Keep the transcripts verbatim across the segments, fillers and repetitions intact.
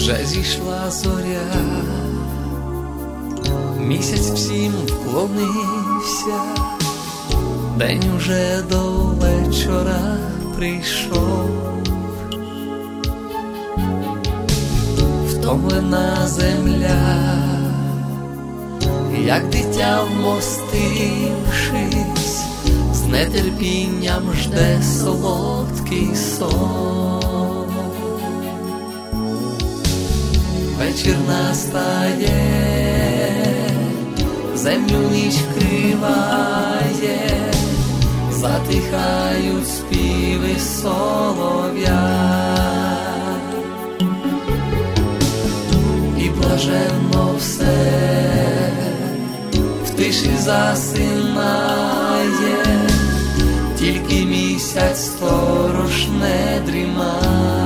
Вже зійшла зоря, місяць всім вклонився, день уже до вечора прийшов. Втомлена земля, як дитя вмостившись, з нетерпінням жде солодкий сон. Вечір настає, землю ніч вкриває, затихають співи солов'я. І блаженно все в тиші засинає, тільки місяць сторож не дрімає.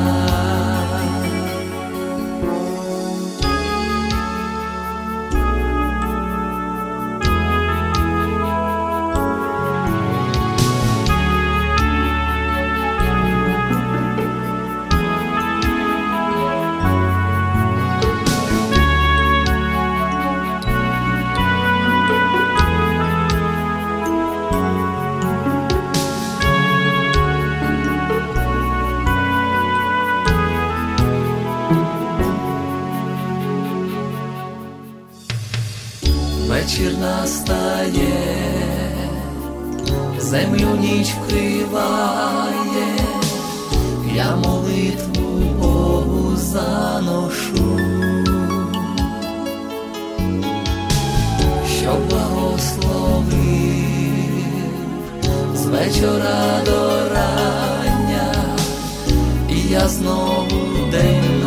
Вечір настає, землю ніч вкриває, я молитву Богу заношу, щоб благословив з вечора до рання, і я знову день